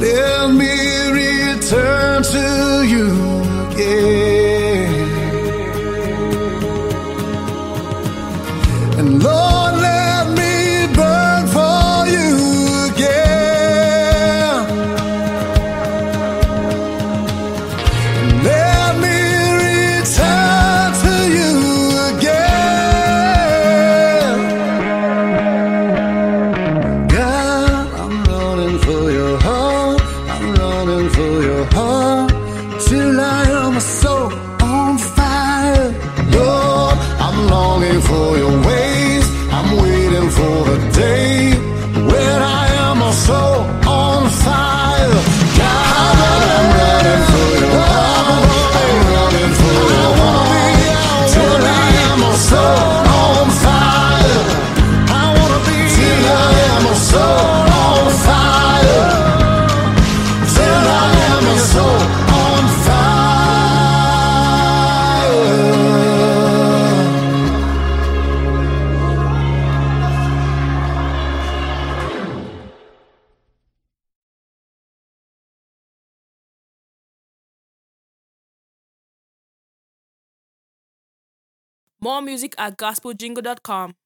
Let me return to you again. And Lord, let me burn for you again. And let me return to you again. God, I'm running for your heart. I'm running for your heart till I am so on fire. Lord, I'm longing for your ways. I'm waiting for the day when I am so on fire. God, I'm running for your heart. I'm running for your heart till I am so on fire. I wanna be till I am so on fire. Till I am so on fire. More music at gospeljingle.com.